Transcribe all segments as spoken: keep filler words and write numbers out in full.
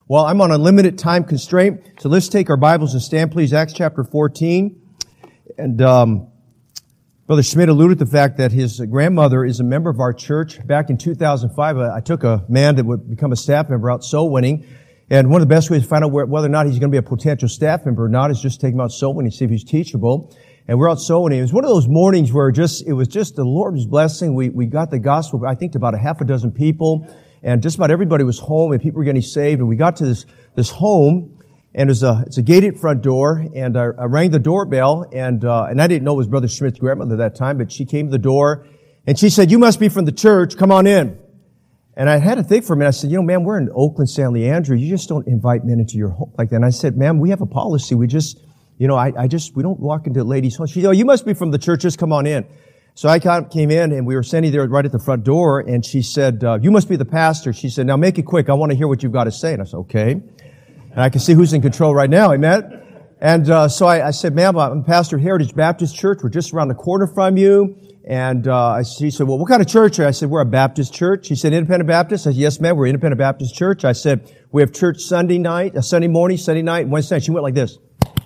Well, I'm on a limited time constraint, so let's take our Bibles and stand, please. Acts chapter fourteen. And um, Brother Schmidt alluded to the fact that his grandmother is a member of our church. Back in two thousand five, I took a man that would become a staff member out soul winning. And one of the best ways to find out whether or not he's going to be a potential staff member or not is just take him out soul winning, see if he's teachable. And we're out soul winning. It was one of those mornings where just it was just the Lord's blessing. We we got the gospel, I think, to about a half a dozen people. And just about everybody was home, and people were getting saved. And we got to this this home, and it's a it's a gated front door. And I, I rang the doorbell, and uh, and I didn't know it was Brother Schmidt's grandmother at that time, but she came to the door, and she said, "You must be from the church. Come on in." And I had to think for a minute. I said, "You know, ma'am, we're in Oakland, San Leandro. You just don't invite men into your home like that." And I said, "Ma'am, we have a policy. We just, you know, I, I just we don't walk into ladies' homes." She said, "Oh, you must be from the church. Just come on in." So I came in, and we were standing there right at the front door, and she said, uh, "You must be the pastor." She said, "Now make it quick. I want to hear what you've got to say." And I said, "Okay." And I can see who's in control right now, amen? And uh, so I, I said, "Ma'am, I'm pastor of Heritage Baptist Church. We're just around the corner from you." And uh, she said, "Well, what kind of church are you?" I said, "We're a Baptist church." She said, "Independent Baptist?" I said, "Yes, ma'am, we're an Independent Baptist church." I said, "We have church Sunday night, a Sunday morning, Sunday night, and Wednesday night." She went like this.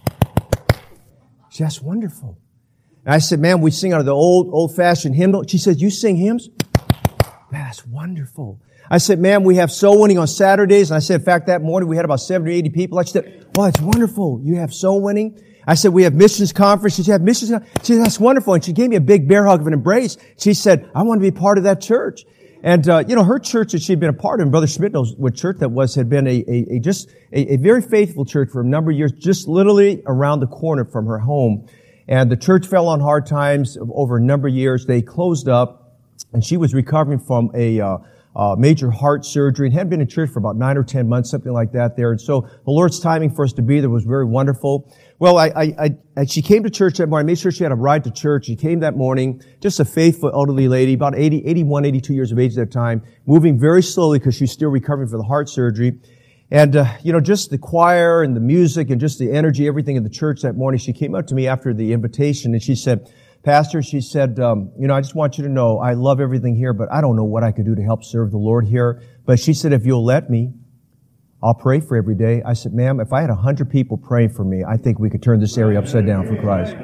She said, "That's wonderful." And I said, "Ma'am, we sing out of the old, old-fashioned hymnal." She said, "You sing hymns?" Man, that's wonderful. I said, "Ma'am, we have soul winning on Saturdays." And I said, in fact, that morning we had about seventy or eighty people. I said, "Oh, it's wonderful. You have soul winning?" I said, "We have missions conference." She said, "Have missions?" She said, "That's wonderful." And she gave me a big bear hug of an embrace. She said, "I want to be part of that church." And, uh, you know, her church that she'd been a part of, and Brother Schmidt knows what church that was, had been a, a, a just a, a very faithful church for a number of years, just literally around the corner from her home. And the church fell on hard times over a number of years. They closed up, and she was recovering from a uh, uh, major heart surgery and hadn't been in church for about nine or ten months, something like that there. And so the Lord's timing for us to be there was very wonderful. Well, I, I, I, she came to church that morning. I made sure she had a ride to church. She came that morning, just a faithful elderly lady, about eighty, eighty-one, eighty-two years of age at that time, moving very slowly because she's still recovering from the heart surgery. And, uh, you know, just the choir and the music and just the energy, everything in the church that morning, she came up to me after the invitation and she said, "Pastor," she said, um, "you know, I just want you to know I love everything here, but I don't know what I could do to help serve the Lord here. But," she said, "if you'll let me, I'll pray for every day." I said, "Ma'am, if I had a hundred people praying for me, I think we could turn this area upside down for Christ."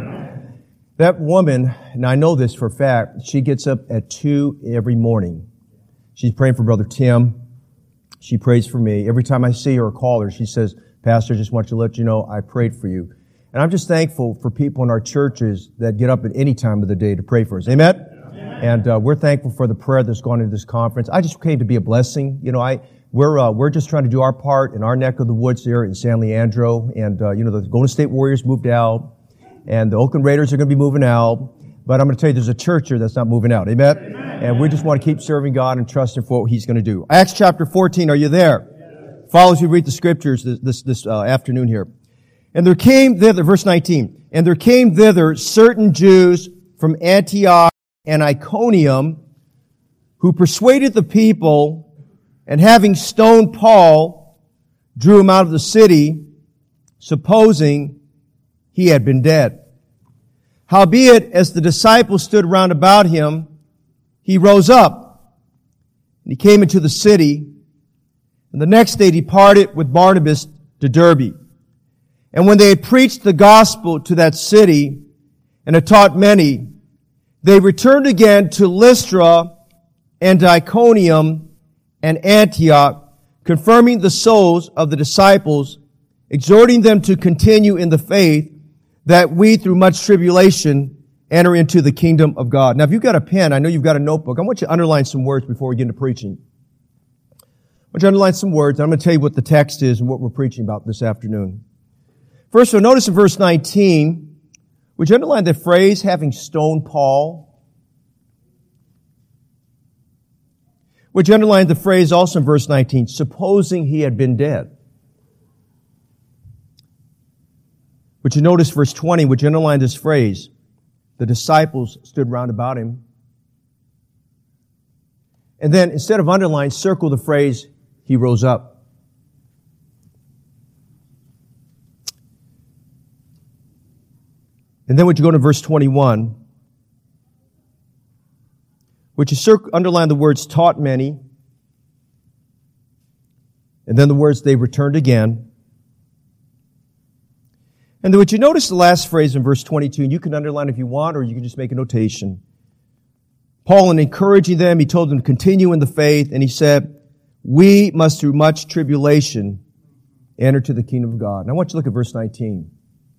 That woman, and I know this for a fact, she gets up at two every morning. She's praying for Brother Tim. She prays for me. Every time I see her or call her, she says, "Pastor, I just want to let you know I prayed for you." And I'm just thankful for people in our churches that get up at any time of the day to pray for us. Amen? Amen. And uh, we're thankful for the prayer that's gone into this conference. I just came to be a blessing. You know, I we're uh, we're just trying to do our part in our neck of the woods here in San Leandro. And uh, you know, the Golden State Warriors moved out, and the Oakland Raiders are going to be moving out. But I'm going to tell you, there's a church here that's not moving out. Amen? Amen. And we just want to keep serving God and trusting for what He's going to do. Acts chapter fourteen, are you there? Yes. Follow as we read the scriptures this, this, this uh, afternoon here. "And there came thither," verse nineteen, "and there came thither certain Jews from Antioch and Iconium, who persuaded the people, and having stoned Paul, drew him out of the city, supposing he had been dead. Howbeit, as the disciples stood round about him, he rose up, and he came into the city, and the next day departed with Barnabas to Derbe. And when they had preached the gospel to that city, and had taught many, they returned again to Lystra and Iconium and Antioch, confirming the souls of the disciples, exhorting them to continue in the faith, that we, through much tribulation, enter into the kingdom of God." Now, if you've got a pen, I know you've got a notebook. I want you to underline some words before we get into preaching. I want you to underline some words, and I'm going to tell you what the text is and what we're preaching about this afternoon. First of all, notice in verse nineteen, would you underline the phrase, "having stoned Paul"? Would you underline the phrase also in verse nineteen, "supposing he had been dead"? Would you notice verse twenty, would you underline this phrase, "the disciples stood round about him"? And then instead of underline, circle the phrase, "he rose up." And then would you go to verse twenty-one? Would you circle, underline the words "taught many"? And then the words, they returned again. And then would you notice the last phrase in verse twenty-two? And you can underline if you want, or you can just make a notation. Paul, in encouraging them, he told them to continue in the faith, and he said, we must through much tribulation enter to the kingdom of God. And I want you to look at verse nineteen.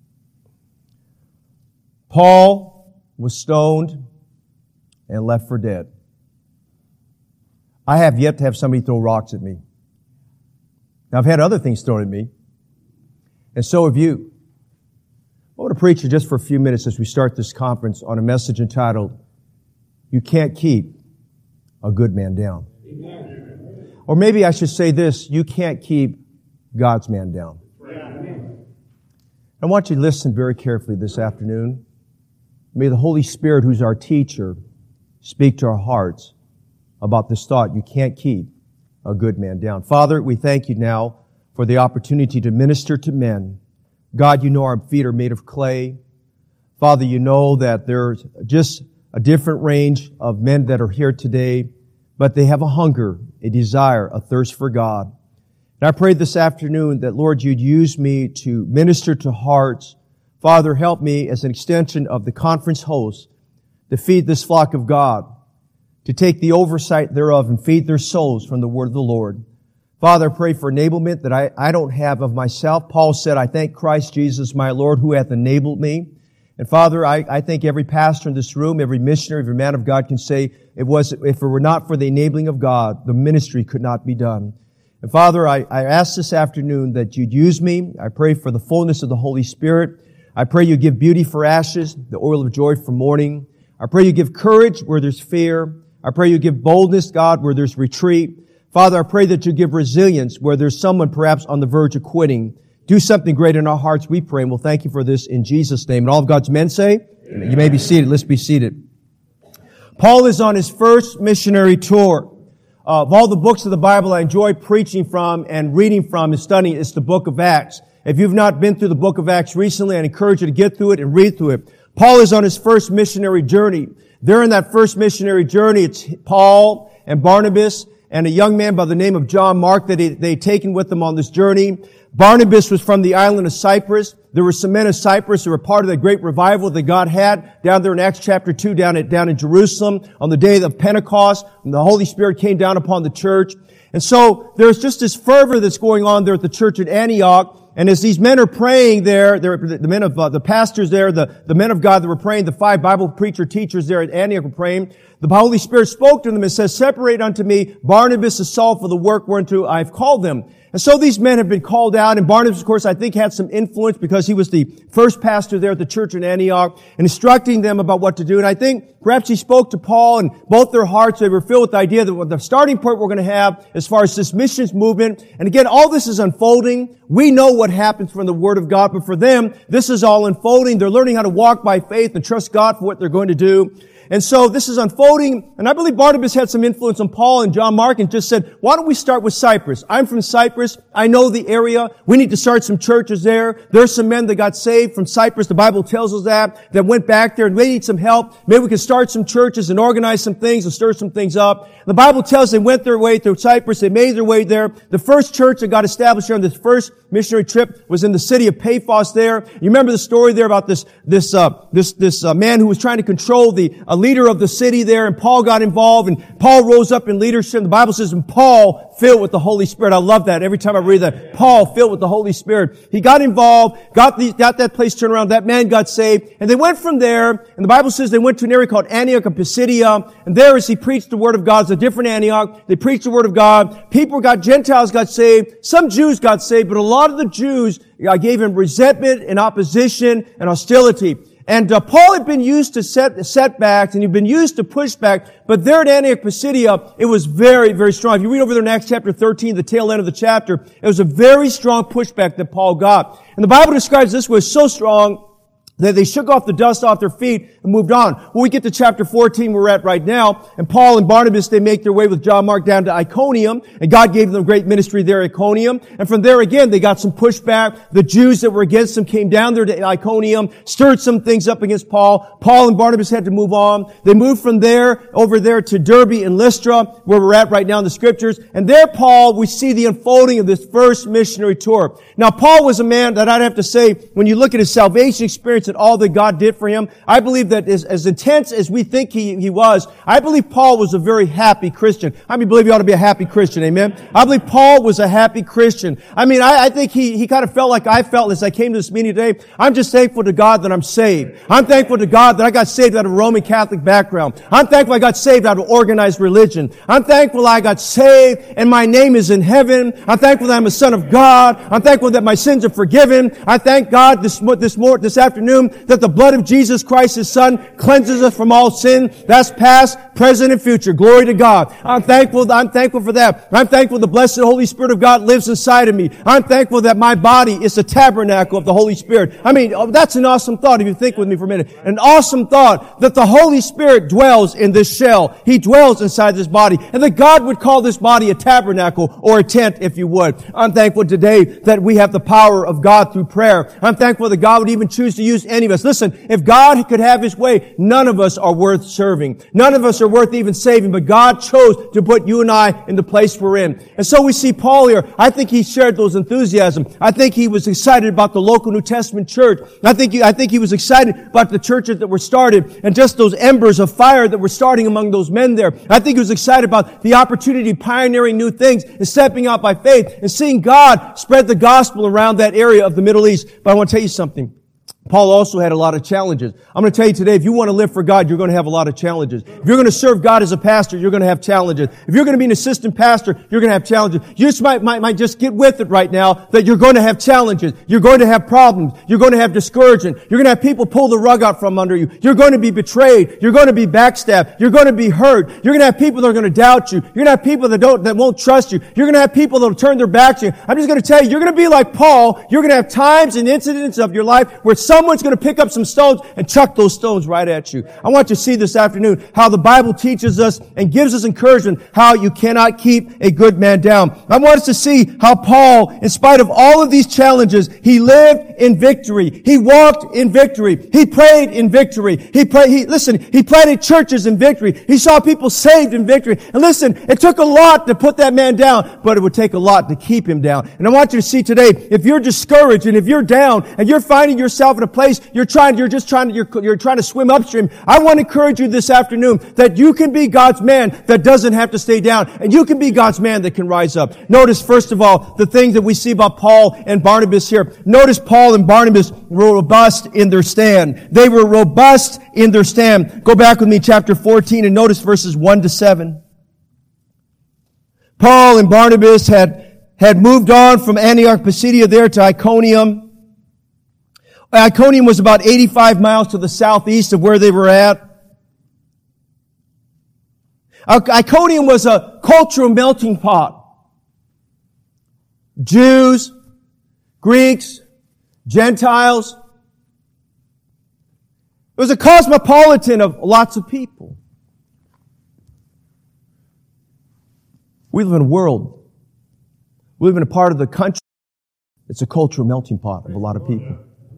Paul was stoned and left for dead. I have yet to have somebody throw rocks at me. Now, I've had other things thrown at me, and so have you. I want to preach just for a few minutes as we start this conference on a message entitled, You Can't Keep a Good Man Down. Amen. Or maybe I should say this, you can't keep God's man down. Amen. I want you to listen very carefully this afternoon. May the Holy Spirit, who's our teacher, speak to our hearts about this thought, you can't keep a good man down. Father, we thank you now for the opportunity to minister to men. God, you know our feet are made of clay. Father, you know that there's just a different range of men that are here today, but they have a hunger, a desire, a thirst for God. And I pray this afternoon that, Lord, you'd use me to minister to hearts. Father, help me as an extension of the conference host to feed this flock of God, to take the oversight thereof and feed their souls from the word of the Lord. Father, I pray for enablement that I, I don't have of myself. Paul said, I thank Christ Jesus, my Lord, who hath enabled me. And Father, I, I think every pastor in this room, every missionary, every man of God can say, it was, if it were not for the enabling of God, the ministry could not be done. And Father, I, I ask this afternoon that you'd use me. I pray for the fullness of the Holy Spirit. I pray you give beauty for ashes, the oil of joy for mourning. I pray you give courage where there's fear. I pray you give boldness, God, where there's retreat. Father, I pray that you give resilience where there's someone perhaps on the verge of quitting. Do something great in our hearts, we pray, and we'll thank you for this in Jesus' name. And all of God's men say, amen. You may be seated. Let's be seated. Paul is on his first missionary tour. Uh, of all the books of the Bible I enjoy preaching from and reading from and studying, it's the book of Acts. If you've not been through the book of Acts recently, I encourage you to get through it and read through it. Paul is on his first missionary journey. There in that first missionary journey, it's Paul and Barnabas and a young man by the name of John Mark that they had taken with them on this journey. Barnabas was from the island of Cyprus. There were some men of Cyprus who were part of the great revival that God had down there in Acts chapter two, down at, down in Jerusalem on the day of Pentecost, when the Holy Spirit came down upon the church. And so there's just this fervor that's going on there at the church at Antioch. And as these men are praying there, the men of, uh, the pastors there, the, the men of God that were praying, the five Bible preacher teachers there at Antioch were praying, the Holy Spirit spoke to them and says, separate unto me Barnabas and Saul for the work whereunto I've called them. And so these men have been called out, and Barnabas, of course, I think had some influence because he was the first pastor there at the church in Antioch, and instructing them about what to do. And I think perhaps he spoke to Paul, and both their hearts, they were filled with the idea that the starting point we're going to have as far as this missions movement. And again, all this is unfolding. We know what happens from the Word of God, but for them, this is all unfolding. They're learning how to walk by faith and trust God for what they're going to do. And so this is unfolding, and I believe Barnabas had some influence on Paul and John Mark and just said, why don't we start with Cyprus? I'm from Cyprus. I know the area. We need to start some churches there. There's some men that got saved from Cyprus. The Bible tells us that, that went back there and they need some help. Maybe we can start some churches and organize some things and stir some things up. The Bible tells us they went their way through Cyprus. They made their way there. The first church that got established here on this first missionary trip was in the city of Paphos there. You remember the story there about this, this, uh, this, this, uh, man who was trying to control the, uh, leader of the city there, and Paul got involved, and Paul rose up in leadership. The Bible says, and Paul filled with the Holy Spirit. I love that. Every time I read that, Paul filled with the Holy Spirit. He got involved, got the, got that place turned around. That man got saved, and they went from there, and the Bible says they went to an area called Antioch of Pisidia, and there as he preached the Word of God, it's a different Antioch. They preached the Word of God. People got, Gentiles got saved. Some Jews got saved, but a lot of the Jews uh, gave him resentment and opposition and hostility. And uh, Paul had been used to set, setbacks, and he'd been used to pushback, but there at Antioch Pisidia, it was very, very strong. If you read over there in Acts chapter thirteen, the tail end of the chapter, it was a very strong pushback that Paul got. And the Bible describes this was so strong They, they shook off the dust off their feet and moved on. When we get to chapter fourteen, where we're at right now, and Paul and Barnabas, they make their way with John Mark down to Iconium, and God gave them great ministry there at Iconium. And from there again, they got some pushback. The Jews that were against them came down there to Iconium, stirred some things up against Paul. Paul and Barnabas had to move on. They moved from there over there to Derbe and Lystra, where we're at right now in the scriptures. And there, Paul, we see the unfolding of this first missionary tour. Now, Paul was a man that I'd have to say, when you look at his salvation experience and all that God did for him, I believe that as, as intense as we think he, he was, I believe Paul was a very happy Christian. I mean, believe you ought to be a happy Christian, amen? I believe Paul was a happy Christian. I mean, I, I think he, he kind of felt like I felt as I came to this meeting today. I'm just thankful to God that I'm saved. I'm thankful to God that I got saved out of a Roman Catholic background. I'm thankful I got saved out of organized religion. I'm thankful I got saved and my name is in heaven. I'm thankful that I'm a son of God. I'm thankful that my sins are forgiven. I thank God this, this morning, this afternoon, that the blood of Jesus Christ, His Son, cleanses us from all sin. That's past, present, and future. Glory to God. I'm thankful, I'm thankful for that. I'm thankful the blessed Holy Spirit of God lives inside of me. I'm thankful that my body is a tabernacle of the Holy Spirit. I mean, that's an awesome thought if you think with me for a minute. An awesome thought that the Holy Spirit dwells in this shell. He dwells inside this body. And that God would call this body a tabernacle or a tent, if you would. I'm thankful today that we have the power of God through prayer. I'm thankful that God would even choose to use any of us. Listen, if God could have His way, none of us are worth serving. None of us are worth even saving, but God chose to put you and I in the place we're in. And so we see Paul here. I think he shared those enthusiasm. I think he was excited about the local New Testament church. I think he, I think he was excited about the churches that were started and just those embers of fire that were starting among those men there. I think he was excited about the opportunity of pioneering new things and stepping out by faith and seeing God spread the gospel around that area of the Middle East. But I want to tell you something. Paul also had a lot of challenges. I'm going to tell you today, if you want to live for God, you're going to have a lot of challenges. If you're going to serve God as a pastor, you're going to have challenges. If you're going to be an assistant pastor, you're going to have challenges. You just might, might, might just get with it right now that you're going to have challenges. You're going to have problems. You're going to have discouragement. You're going to have people pull the rug out from under you. You're going to be betrayed. You're going to be backstabbed. You're going to be hurt. You're going to have people that are going to doubt you. You're going to have people that don't, that won't trust you. You're going to have people that will turn their backs on you. I'm just going to tell you, you're going to be like Paul. You're going to have times and incidents of your life where someone's going to pick up some stones and chuck those stones right at you. I want you to see this afternoon how the Bible teaches us and gives us encouragement how you cannot keep a good man down. I want us to see how Paul, in spite of all of these challenges, he lived in victory. He walked in victory. He prayed in victory. He prayed, he, listen, he planted churches in victory. He saw people saved in victory. And listen, it took a lot to put that man down, but it would take a lot to keep him down. And I want you to see today, if you're discouraged and if you're down and you're finding yourself in a place You're trying, you're just trying to, you're, you're trying to swim upstream. I want to encourage you this afternoon that you can be God's man that doesn't have to stay down. And you can be God's man that can rise up. Notice, first of all, the thing that we see about Paul and Barnabas here. Notice Paul and Barnabas were robust in their stand. They were robust in their stand. Go back with me, chapter fourteen, and notice verses one to seven. Paul and Barnabas had, had moved on from Antioch Pisidia there to Iconium. Iconium was about eighty-five miles to the southeast of where they were at. Iconium was a cultural melting pot. Jews, Greeks, Gentiles. It was a cosmopolitan of lots of people. We live in a world. We live in a part of the country. It's a cultural melting pot of a lot of people.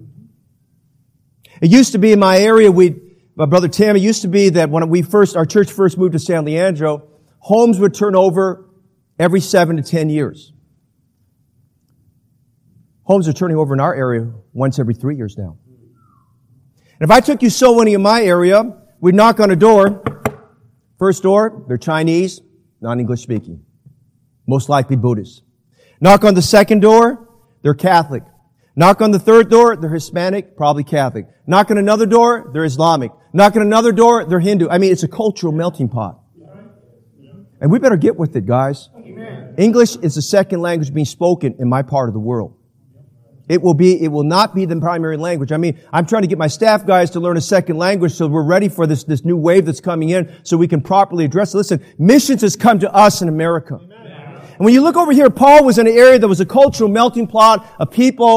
It used to be in my area, we, my brother Tim, it used to be that when we first, our church first moved to San Leandro, homes would turn over every seven to ten years. Homes are turning over in our area once every three years now. And if I took you so many in my area, we'd knock on a door. First door, they're Chinese, non-English speaking. Most likely Buddhist. Knock on the second door, they're Catholic. Knock on the third door, they're Hispanic, probably Catholic. Knock on another door, they're Islamic. Knock on another door, they're Hindu. I mean, it's a cultural melting pot. And we better get with it, guys. Amen. English is the second language being spoken in my part of the world. It will be, it will not be the primary language. I mean, I'm trying to get my staff guys to learn a second language so we're ready for this, this new wave that's coming in so we can properly address it. Listen, missions has come to us in America. Amen. And when you look over here, Paul was in an area that was a cultural melting pot of people.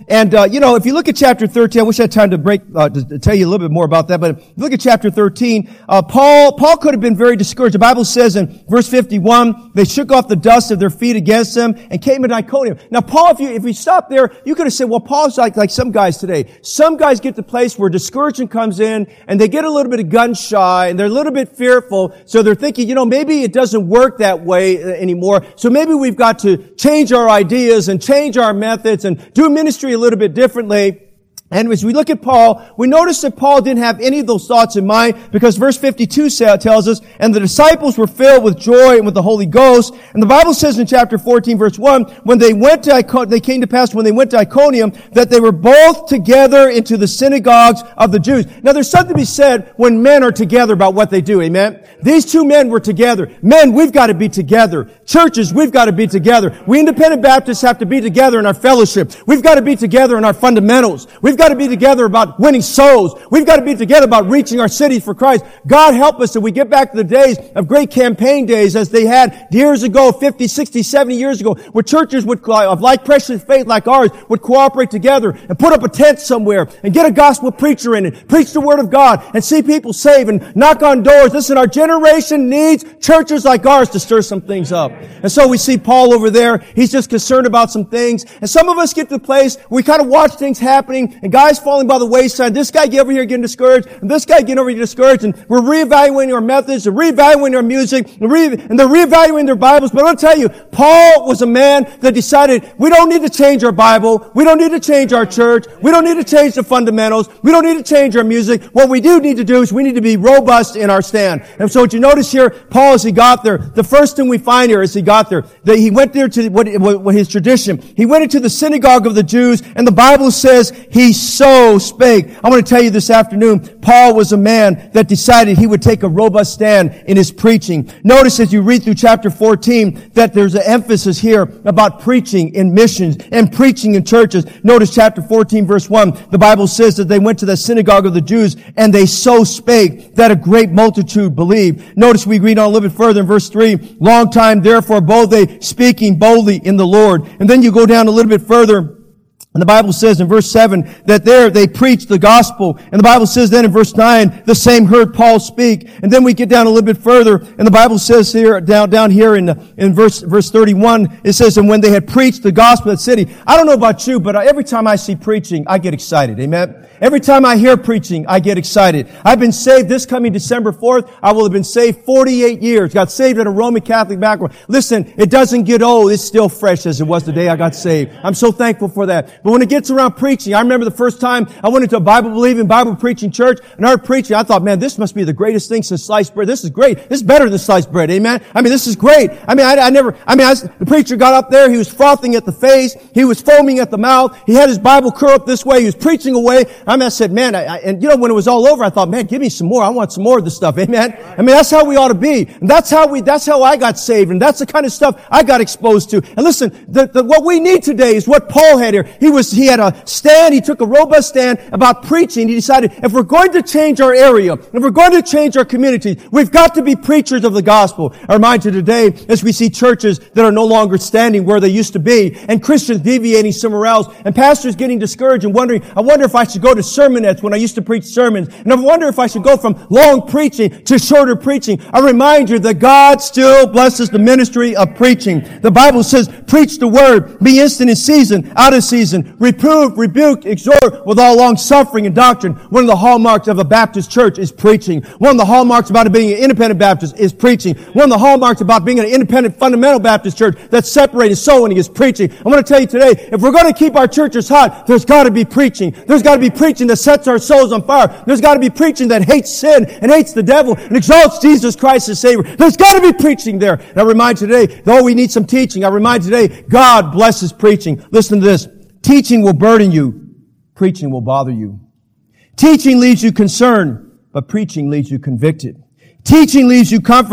And, uh, you know, if you look at chapter thirteen, I wish I had time to break, uh, to, to tell you a little bit more about that, but if you look at chapter thirteen, uh, Paul, Paul could have been very discouraged. The Bible says in verse fifty-one, they shook off the dust of their feet against him and came to Iconium. Now, Paul, if you, if you stop there, you could have said, well, Paul's like, like some guys today. Some guys get to the place where discouragement comes in and they get a little bit of gun shy and they're a little bit fearful. So they're thinking, you know, maybe it doesn't work that way anymore. So maybe we've got to change our ideas and change our methods and do ministry a little bit differently. And as we look at Paul, we notice that Paul didn't have any of those thoughts in mind because verse fifty-two tells us, and the disciples were filled with joy and with the Holy Ghost. And the Bible says in chapter fourteen, verse one, when they went to Iconium, they came to pass when they went to Iconium that they were both together into the synagogues of the Jews. Now there's something to be said when men are together about what they do, amen? These two men were together. Men, we've got to be together. Churches, we've got to be together. We independent Baptists have to be together in our fellowship. We've got to be together in our fundamentals. We've got to be together about winning souls. We've got to be together about reaching our cities for Christ. God help us that we get back to the days of great campaign days as they had years ago, fifty, sixty, seventy years ago, where churches would, of like precious faith like ours, would cooperate together and put up a tent somewhere and get a gospel preacher in it, preach the word of God and see people saved and knock on doors. Listen, our generation needs churches like ours to stir some things up. And so we see Paul over there. He's just concerned about some things. And some of us get to the place where we kind of watch things happening and guys falling by the wayside. This guy get over here getting discouraged and this guy getting over here discouraged, and we're reevaluating our methods and reevaluating our music and, re- and they're reevaluating their Bibles. But I'll tell you, Paul was a man that decided we don't need to change our Bible. We don't need to change our church. We don't need to change the fundamentals. We don't need to change our music. What we do need to do is we need to be robust in our stand. And so what you notice here, Paul, as he got there, the first thing we find here as he got there, that he went there to what, what his tradition. He went into the synagogue of the Jews, and the Bible says he so spake. I want to tell you this afternoon, Paul was a man that decided he would take a robust stand in his preaching. Notice as you read through chapter fourteen that there's an emphasis here about preaching in missions and preaching in churches. Notice chapter fourteen verse one, the Bible says that they went to the synagogue of the Jews and they so spake that a great multitude believed. Notice we read on a little bit further in verse three, long time therefore both they speaking boldly in the Lord. And then you go down a little bit further, and the Bible says in verse seven that there they preached the gospel. And the Bible says then in verse nine, the same heard Paul speak. And then we get down a little bit further, and the Bible says here, down, down here in, in verse, verse thirty-one, it says, and when they had preached the gospel of the city. I don't know about you, but every time I see preaching, I get excited. Amen? Every time I hear preaching, I get excited. I've been saved this coming December fourth. I will have been saved forty-eight years. Got saved at a Roman Catholic background. Listen, it doesn't get old. It's still fresh as it was the day I got saved. I'm so thankful for that. But when it gets around preaching, I remember the first time I went into a Bible-believing, Bible-preaching church and I heard preaching. I thought, man, this must be the greatest thing since sliced bread. This is great. This is better than sliced bread. Amen? I mean, this is great. I mean, I, I never, I mean, I, the preacher got up there. He was frothing at the face. He was foaming at the mouth. He had his Bible curled up this way. He was preaching away. I mean, I said, man, I, I, and you know, when it was all over, I thought, man, give me some more. I want some more of this stuff. Amen? I mean, that's how we ought to be. And that's how we, that's how I got saved. And that's the kind of stuff I got exposed to. And listen, the, the, what we need today is what Paul had here. He was, he had a stand. He took a robust stand about preaching. He decided if we're going to change our area, if we're going to change our community, we've got to be preachers of the gospel. I remind you today as we see churches that are no longer standing where they used to be and Christians deviating somewhere else and pastors getting discouraged and wondering, I wonder if I should go to sermonettes when I used to preach sermons. And I wonder if I should go from long preaching to shorter preaching. I remind you that God still blesses the ministry of preaching. The Bible says, preach the word, be instant in season, out of season, reprove, rebuke, exhort with all long suffering and doctrine. One of the hallmarks of a Baptist church is preaching. One of the hallmarks about being an independent Baptist is preaching. One of the hallmarks about being an independent fundamental Baptist church that's separated so winning is preaching. I want to tell you today, if we're going to keep our churches hot, there's got to be preaching. There's got to be preaching that sets our souls on fire. There's got to be preaching that hates sin and hates the devil and exalts Jesus Christ as Savior. There's got to be preaching there. And I remind you today, though we need some teaching, I remind you today, God blesses preaching. Listen to this. Teaching will burden you. Preaching will bother you. Teaching leaves you concerned, but preaching leaves you convicted. Teaching leaves you comforted, but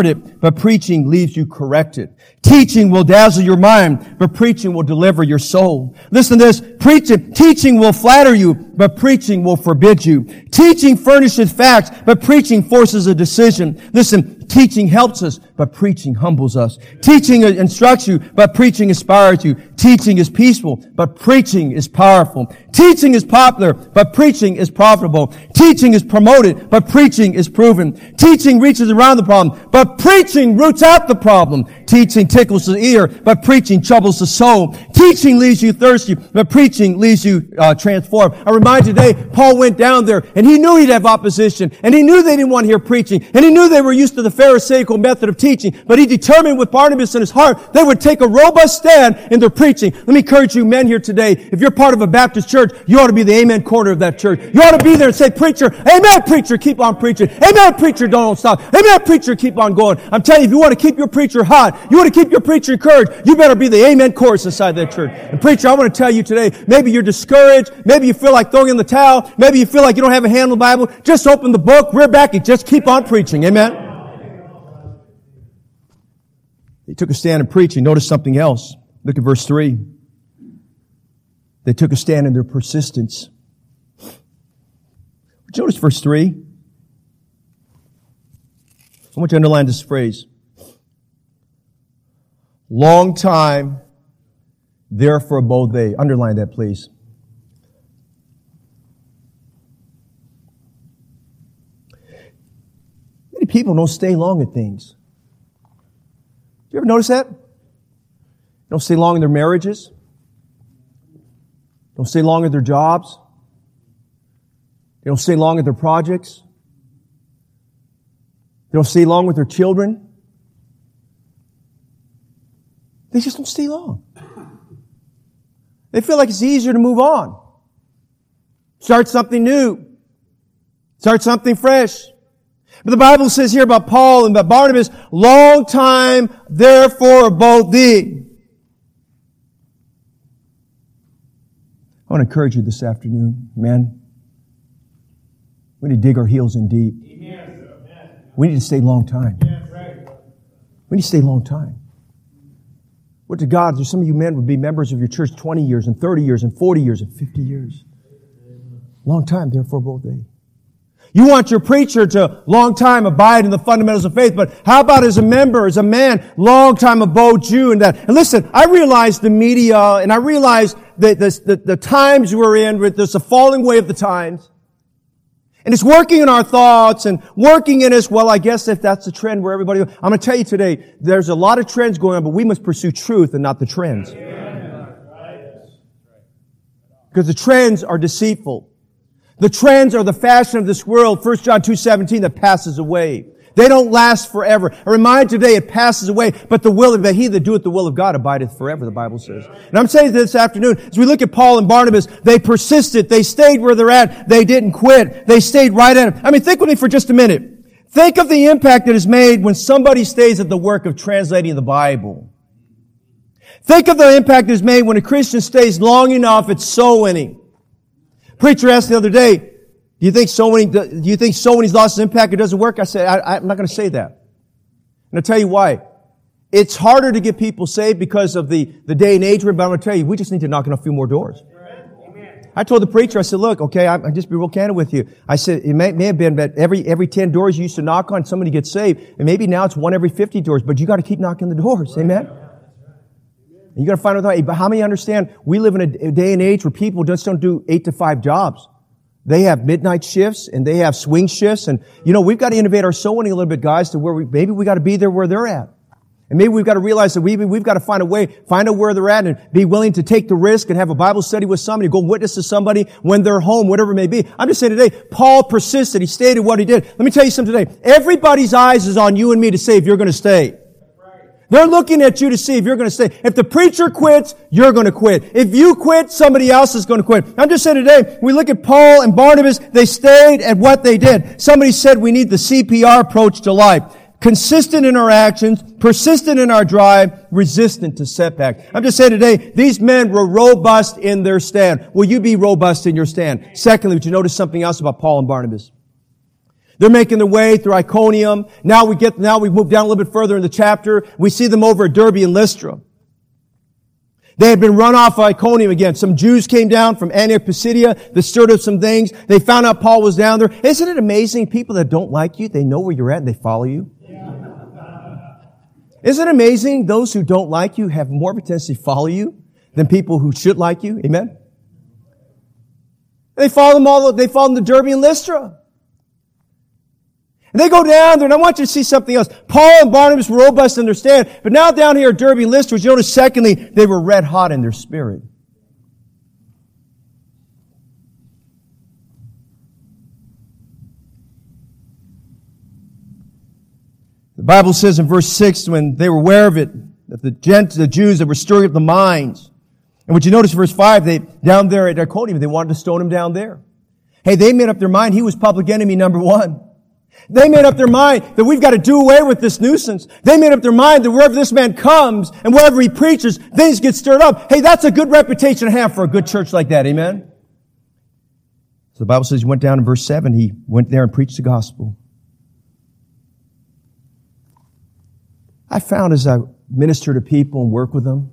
but preaching leaves you corrected. Teaching will dazzle your mind, but preaching will deliver your soul. Listen to this. Preaching, teaching will flatter you, but preaching will forbid you. Teaching furnishes facts, but preaching forces a decision. Listen, teaching helps us, but preaching humbles us. Teaching instructs you, but preaching inspires you. Teaching is peaceful, but preaching is powerful. Teaching is popular, but preaching is profitable. Teaching is promoted, but preaching is proven. Teaching reaches around the problem, but preaching roots out the problem. Teaching tickles the ear, but preaching troubles the soul. Teaching leaves you thirsty, but preaching leaves you uh, transformed. I remind you today, Paul went down there, and he knew he'd have opposition, and he knew they didn't want to hear preaching, and he knew they were used to the Pharisaical method of teaching, but he determined with Barnabas in his heart they would take a robust stand in their preaching. Let me encourage you men here today, if you're part of a Baptist church, you ought to be the amen corner of that church. You ought to be there and say, preacher, amen preacher, keep on preaching. Amen preacher, don't stop. Amen preacher, keep on going. I'm telling you, if you want to keep your preacher hot, you want to keep your preacher encouraged, you better be the amen chorus inside that church. And preacher, I want to tell you today, maybe you're discouraged, maybe you feel like throwing in the towel, maybe you feel like you don't have a handle on the Bible, just open the book, rear back, and just keep on preaching. Amen? They took a stand in preaching. Notice something else. Look at verse three. They took a stand in their persistence. But notice verse three. I want you to underline this phrase. Long time, therefore abode they. Underline that, please. Many people don't stay long at things. You ever notice that? They don't stay long in their marriages. They don't stay long at their jobs. They don't stay long at their projects. They don't stay long with their children. They just don't stay long. They feel like it's easier to move on. Start something new. Start something fresh. But the Bible says here about Paul and about Barnabas, long time, therefore, abode thee. I want to encourage you this afternoon, men. We need to dig our heels in deep. We need to stay a long time. We need to stay a long time. What to God, there's some of you men would be members of your church twenty years and thirty years and forty years and fifty years. Long time, therefore, abode they. You want your preacher to long time abide in the fundamentals of faith, but how about as a member, as a man, long time abode you in that? And listen, I realize the media, and I realize that the, the, the times we're in, there's a falling away of the times. And it's working in our thoughts and working in us. Well, I guess if that's the trend where everybody, I'm going to tell you today, there's a lot of trends going on, but we must pursue truth and not the trends. Because the trends are deceitful. The trends are the fashion of this world, First John two seventeen, that passes away. They don't last forever. I remind you today, it passes away, but the will of that he that doeth the will of God abideth forever, the Bible says. And I'm saying this afternoon, as we look at Paul and Barnabas, they persisted, they stayed where they're at, they didn't quit, they stayed right at it. I mean, think with me for just a minute. Think of the impact that is made when somebody stays at the work of translating the Bible. Think of the impact that is made when a Christian stays long enough at soul winning. Preacher asked the other day, do you think so many, do you think so many's lost his impact, it doesn't work? I said, I, I'm not going to say that. And I'll tell you why. It's harder to get people saved because of the, the day and age we're in, but I'm going to tell you, we just need to knock on a few more doors. Amen. I told the preacher, I said, look, okay, I, I'll just be real candid with you. I said, it may, may have been that every, every ten doors you used to knock on, somebody gets saved, and maybe now it's one every fifty doors, but you got to keep knocking the doors. Amen? And you got to find out, but how many understand we live in a day and age where people just don't do eight to five jobs. They have midnight shifts and they have swing shifts. And, you know, we've got to innovate our soul winning a little bit, guys, to where we, maybe we got to be there where they're at. And maybe we've got to realize that we, we've got to find a way, find out where they're at and be willing to take the risk and have a Bible study with somebody, go witness to somebody when they're home, whatever it may be. I'm just saying today, Paul persisted. He stated what he did. Let me tell you something today. Everybody's eyes is on you and me to say if you're going to stay. They're looking at you to see if you're going to stay. If the preacher quits, you're going to quit. If you quit, somebody else is going to quit. I'm just saying today, we look at Paul and Barnabas, they stayed at what they did. Somebody said we need the C P R approach to life. Consistent in our actions, persistent in our drive, resistant to setback. I'm just saying today, these men were robust in their stand. Will you be robust in your stand? Secondly, would you notice something else about Paul and Barnabas? They're making their way through Iconium. Now we get, now we move down a little bit further in the chapter. We see them over at Derbe and Lystra. They had been run off of Iconium again. Some Jews came down from Antioch Pisidia that stirred up some things. They found out Paul was down there. Isn't it amazing? People that don't like you, they know where you're at and they follow you. Isn't it amazing? Those who don't like you have more potential to follow you than people who should like you. Amen? They follow them all, they follow them to Derbe and Lystra. And they go down there, and I want you to see something else. Paul and Barnabas were robust to understand, but now down here at Derbe and Lystra, you notice secondly, they were red hot in their spirit. The Bible says in verse six, when they were aware of it, that the gent, the Jews that were stirring up the minds. And what you notice in verse five, they, down there at Iconium, they wanted to stone him down there. Hey, they made up their mind he was public enemy number one. They made up their mind that we've got to do away with this nuisance. They made up their mind that wherever this man comes and wherever he preaches, things get stirred up. Hey, that's a good reputation to have for a good church like that. Amen? So the Bible says he went down in verse seven. He went there and preached the gospel. I found as I minister to people and work with them,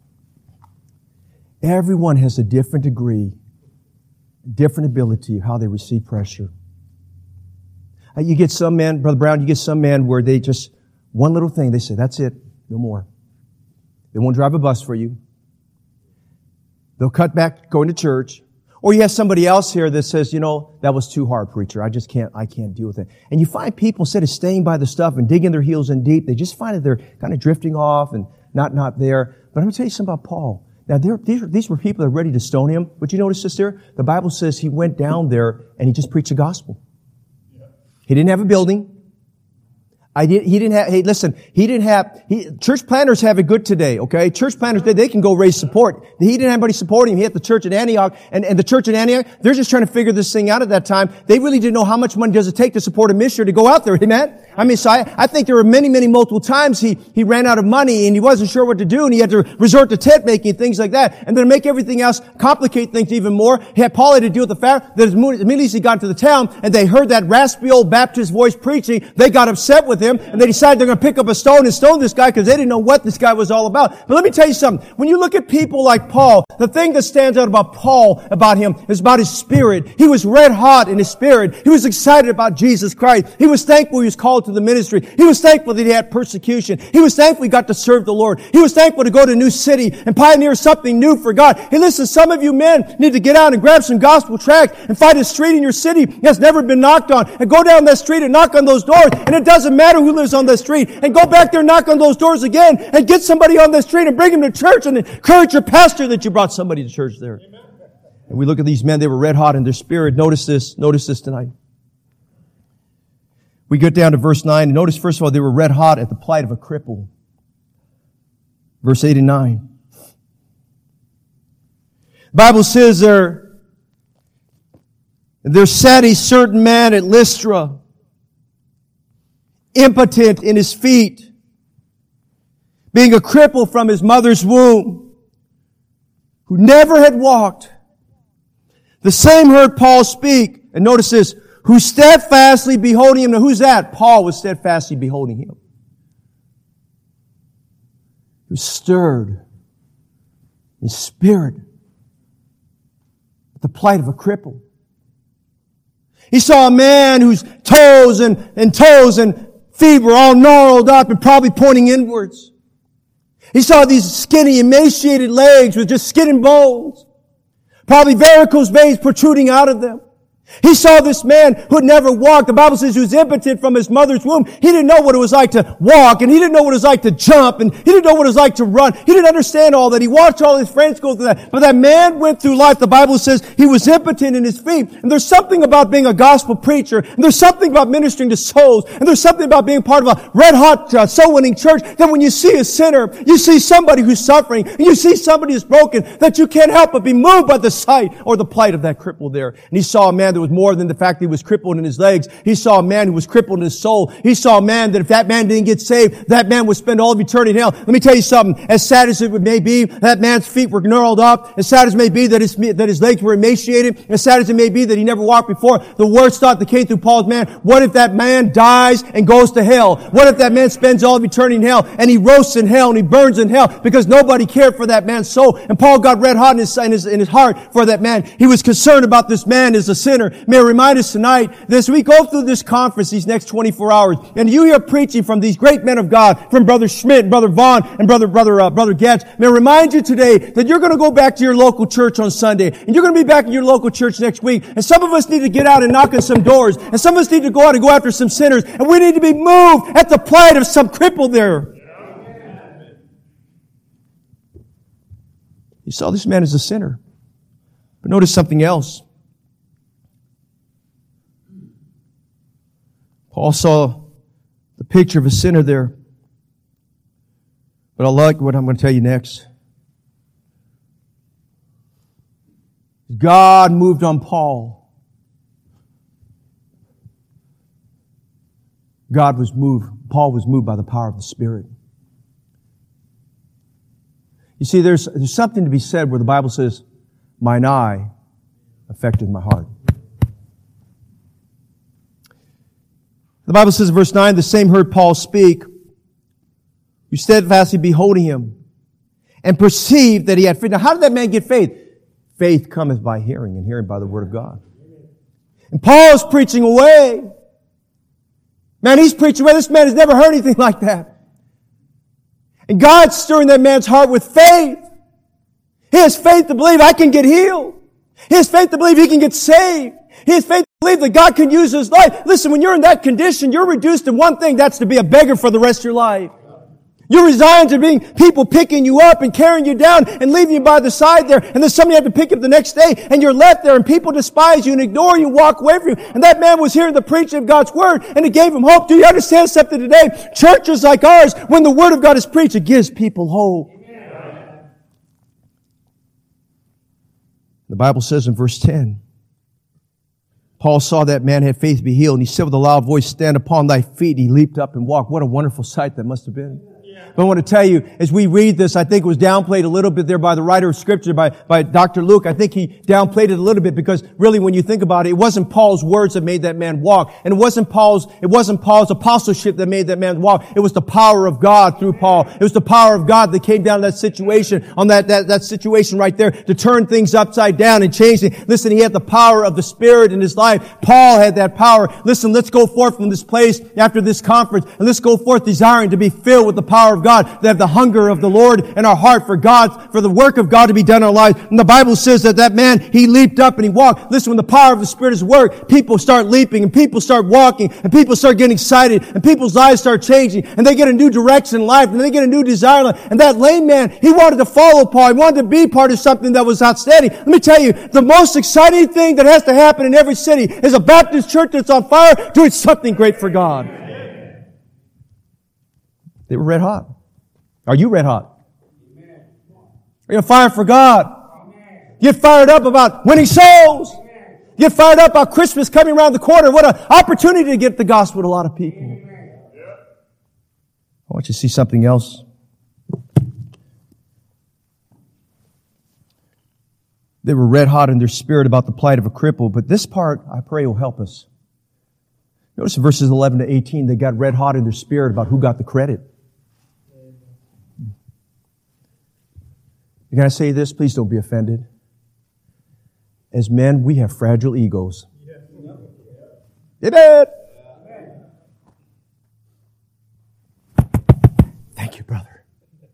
everyone has a different degree, different ability of how they receive pressure. You get some men, Brother Brown, you get some men where they just, one little thing, they say, that's it, no more. They won't drive a bus for you. They'll cut back going to church. Or you have somebody else here that says, you know, that was too hard, preacher. I just can't, I can't deal with it. And you find people, instead of staying by the stuff and digging their heels in deep, they just find that they're kind of drifting off and not, not there. But I'm going to tell you something about Paul. Now, these, these were people that were ready to stone him. But you notice this there? The Bible says he went down there and he just preached the gospel. He didn't have a building. I did, he didn't have, hey, listen, he didn't have, he, church planners have it good today, okay? Church planners, they, they can go raise support. He didn't have anybody supporting him. He had the church at Antioch, and, and the church at Antioch, they're just trying to figure this thing out at that time. They really didn't know how much money does it take to support a missionary to go out there, amen? I mean, so I, I think there were many, many multiple times he, he ran out of money and he wasn't sure what to do and he had to resort to tent making and things like that. And then to make everything else complicate things even more, he had Paul had to deal with the fact that as immediately as he got to the town and they heard that raspy old Baptist voice preaching, they got upset with him and they decided they're going to pick up a stone and stone this guy because they didn't know what this guy was all about. But let me tell you something. When you look at people like Paul, the thing that stands out about Paul, about him, is about his spirit. He was red hot in his spirit. He was excited about Jesus Christ. He was thankful he was called to the ministry. He was thankful that he had persecution. He was thankful he got to serve the Lord. He was thankful to go to a new city and pioneer something new for God. Hey, listen, some of you men need to get out and grab some gospel tracts and find a street in your city that's never been knocked on and go down that street and knock on those doors. And it doesn't matter who lives on that street. And go back there and knock on those doors again and get somebody on that street and bring him to church and encourage your pastor that you brought somebody to church there. Amen. And we look at these men, they were red hot in their spirit. Notice this, notice this tonight. We get down to verse nine and notice first of all, they were red hot at the plight of a cripple. Verse eight and nine. The Bible says there, there sat a certain man at Lystra, impotent in his feet, being a cripple from his mother's womb, who never had walked. The same heard Paul speak, and notice this, who steadfastly beholding him. Now who's that? Paul was steadfastly beholding him. He was stirred in his spirit at the plight of a cripple. He saw a man whose toes and, and toes and feet were all gnarled up and probably pointing inwards. He saw these skinny, emaciated legs with just skin and bones. Probably varicose veins protruding out of them. He saw this man who had never walked. The Bible says he was impotent from his mother's womb. He didn't know what it was like to walk, and he didn't know what it was like to jump, and he didn't know what it was like to run. He didn't understand all that. He watched all his friends go through that. But that man went through life. The Bible says he was impotent in his feet. And there's something about being a gospel preacher, and there's something about ministering to souls, and there's something about being part of a red-hot uh, soul-winning church that when you see a sinner, you see somebody who's suffering, and you see somebody who's broken, that you can't help but be moved by the sight or the plight of that cripple there. And he saw a man that that was more than the fact that he was crippled in his legs. He saw a man who was crippled in his soul. He saw a man that if that man didn't get saved, that man would spend all of eternity in hell. Let me tell you something. As sad as it may be, that man's feet were gnarled up. As sad as it may be that his, that his legs were emaciated. As sad as it may be that he never walked before. The worst thought that came through Paul's man, what if that man dies and goes to hell? What if that man spends all of eternity in hell and he roasts in hell and he burns in hell because nobody cared for that man's soul? And Paul got red hot in his, in his, in his heart for that man. He was concerned about this man as a sinner. May I remind us tonight, as we go through this conference these next twenty-four hours, and you hear preaching from these great men of God, from Brother Schmidt, Brother Vaughn, and Brother, Brother, uh, Brother Getz, may I remind you today that you're going to go back to your local church on Sunday, and you're going to be back in your local church next week, and some of us need to get out and knock on some doors, and some of us need to go out and go after some sinners, and we need to be moved at the plight of some cripple there. You saw this man as a sinner. But notice something else. Paul saw the picture of a sinner there. But I like what I'm going to tell you next. God moved on Paul. God was moved. Paul was moved by the power of the Spirit. You see, there's, there's something to be said where the Bible says, mine eye affected my heart. The Bible says in verse nine, the same heard Paul speak, who steadfastly beholding him, and perceived that he had faith. Now, how did that man get faith? Faith cometh by hearing, and hearing by the word of God. And Paul's preaching away. Man, he's preaching away. This man has never heard anything like that. And God's stirring that man's heart with faith. He has faith to believe I can get healed. He has faith to believe he can get saved. He has faith to believe that God can use his life. Listen, when you're in that condition, you're reduced to one thing. That's to be a beggar for the rest of your life. You're resigned to being people picking you up and carrying you down and leaving you by the side there. And then somebody have to pick you up the next day and you're left there and people despise you and ignore you, walk away from you. And that man was hearing the preaching of God's word and it gave him hope. Do you understand something today? Churches like ours, when the word of God is preached, it gives people hope. Amen. The Bible says in verse ten, Paul saw that man had faith to be healed and he said with a loud voice, stand upon thy feet. And he leaped up and walked. What a wonderful sight that must have been. But I want to tell you, as we read this, I think it was downplayed a little bit there by the writer of Scripture, by, by Doctor Luke. I think he downplayed it a little bit because really when you think about it, it wasn't Paul's words that made that man walk. And it wasn't Paul's, it wasn't Paul's apostleship that made that man walk. It was the power of God through Paul. It was the power of God that came down to that situation, on that, that, that situation right there to turn things upside down and change it. Listen, he had the power of the Spirit in his life. Paul had that power. Listen, let's go forth from this place after this conference and let's go forth desiring to be filled with the power of God, that have the hunger of the Lord in our heart for God, for the work of God to be done in our lives. And the Bible says that that man, he leaped up and he walked. Listen, when the power of the Spirit is at work, people start leaping and people start walking and people start getting excited and people's lives start changing and they get a new direction in life and they get a new desire in life. And that lame man, he wanted to follow Paul. He wanted to be part of something that was outstanding. Let me tell you, the most exciting thing that has to happen in every city is a Baptist church that's on fire doing something great for God. They were red hot. Are you red hot? Amen. Are you on fire for God? Amen. Get fired up about winning souls. Amen. Get fired up about Christmas coming around the corner. What an opportunity to get the gospel to a lot of people. Amen. I want you to see something else. They were red hot in their spirit about the plight of a cripple, but this part, I pray, will help us. Notice in verses eleven to eighteen, they got red hot in their spirit about who got the credit. Can I say this? Please don't be offended. As men, we have fragile egos. Amen. Thank you, brother.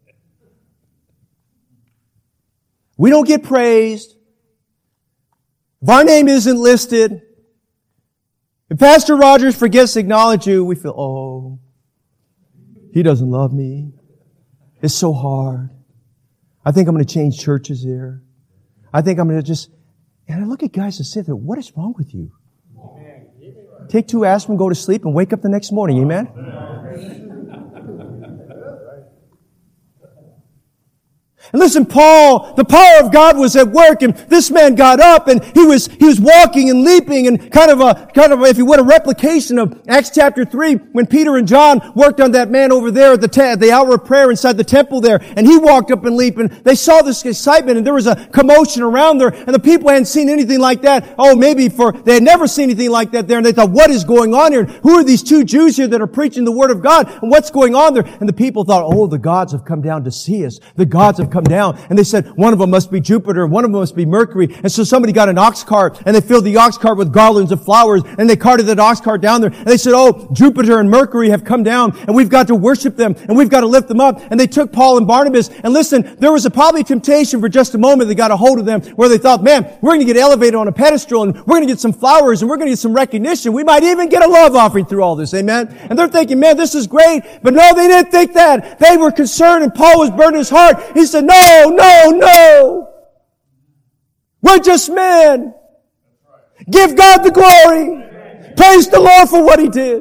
We don't get praised. If our name isn't listed, if Pastor Rogers forgets to acknowledge you, we feel, oh, he doesn't love me. It's so hard. I think I'm going to change churches here. I think I'm going to just... And I look at guys and say, what is wrong with you? Take two aspirin, go to sleep, and wake up the next morning. Amen? And And listen, Paul, the power of God was at work, and this man got up, and he was he was walking and leaping, and kind of a kind of, if you would, a replication of Acts chapter three, when Peter and John worked on that man over there at the te- the hour of prayer inside the temple there, and he walked up and leaped, and they saw this excitement, and there was a commotion around there, and the people hadn't seen anything like that. Oh, maybe for they had never seen anything like that there, and they thought, what is going on here? Who are these two Jews here that are preaching the Word of God? And what's going on there? And the people thought, oh, the gods have come down to see us. The gods have come down. And they said, one of them must be Jupiter, one of them must be Mercury. And so somebody got an ox cart, and they filled the ox cart with garlands of flowers, and they carted that ox cart down there, and they said, oh, Jupiter and Mercury have come down, and we've got to worship them, and we've got to lift them up. And they took Paul and Barnabas, and listen, there was a probably temptation for just a moment. They got a hold of them where they thought, man, we're going to get elevated on a pedestal, and we're going to get some flowers, and we're going to get some recognition. We might even get a love offering through all this. Amen? And they're thinking, man, this is great. But no, they didn't think that. They were concerned, and Paul was burning his heart. He said, no, no, no. We're just men. Give God the glory. Praise the Lord for what He did.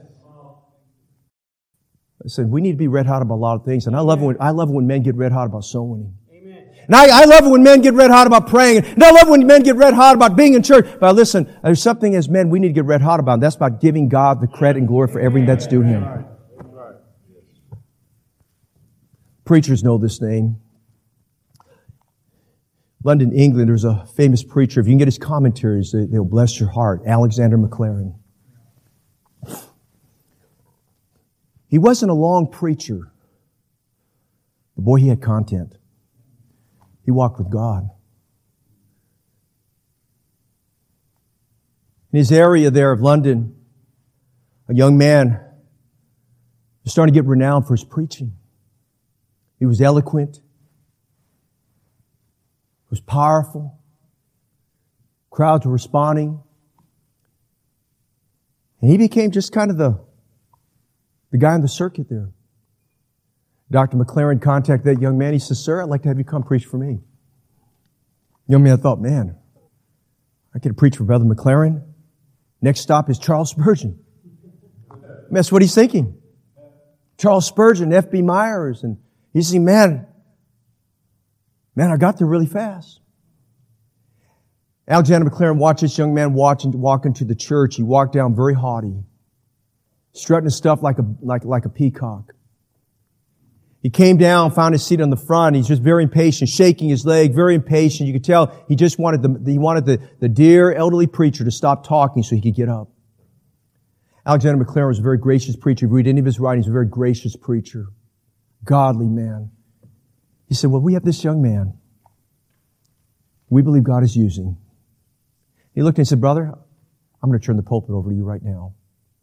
I said, we need to be red hot about a lot of things. And I love it when, I love it when men get red hot about soul winning. And I, I love it when men get red hot about praying. And I love it when men get red hot about being in church. But listen, there's something as men we need to get red hot about. And that's about giving God the credit and glory for everything that's due Him. Preachers know this name. London, England, there's a famous preacher. If you can get his commentaries, they, they'll bless your heart. Alexander Maclaren. He wasn't a long preacher. But boy, he had content. He walked with God. In his area there of London, a young man was starting to get renowned for his preaching. He was eloquent. He was powerful. Crowds were responding. And he became just kind of the, the guy on the circuit there. Doctor Maclaren contacted that young man. He says, sir, I'd like to have you come preach for me. The young man thought, man, I could preach for Brother Maclaren. Next stop is Charles Spurgeon. That's what he's thinking. Charles Spurgeon, F B Myers. And he's saying, man, man, I got there really fast. Alexander Maclaren watched this young man walk into, walk into the church. He walked down very haughty, strutting his stuff like a, like, like a peacock. He came down, found his seat on the front. He's just very impatient, shaking his leg, very impatient. You could tell he just wanted the, he wanted the, the dear elderly preacher to stop talking so he could get up. Alexander Maclaren was a very gracious preacher. If you read any of his writings, a very gracious preacher. Godly man. He said, well, we have this young man we believe God is using. He looked and he said, brother, I'm going to turn the pulpit over to you right now.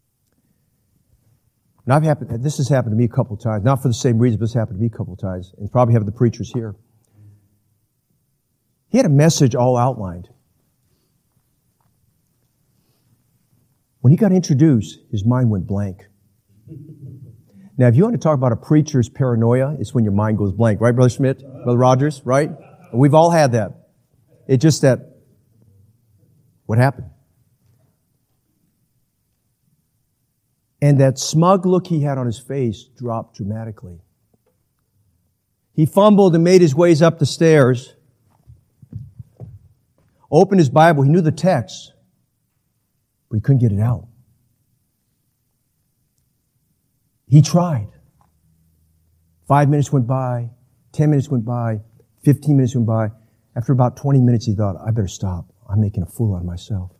And I've happened, this has happened to me a couple of times, not for the same reason, but it's happened to me a couple of times, and probably have the preachers here. He had a message all outlined. When he got introduced, his mind went blank. Now, if you want to talk about a preacher's paranoia, it's when your mind goes blank, right, Brother Schmidt, Brother Rogers, right? We've all had that. It's just that, what happened? And that smug look he had on his face dropped dramatically. He fumbled and made his ways up the stairs, opened his Bible. He knew the text, but he couldn't get it out. He tried. Five minutes went by, ten minutes went by, fifteen minutes went by. After about twenty minutes, he thought, I better stop. I'm making a fool out of myself.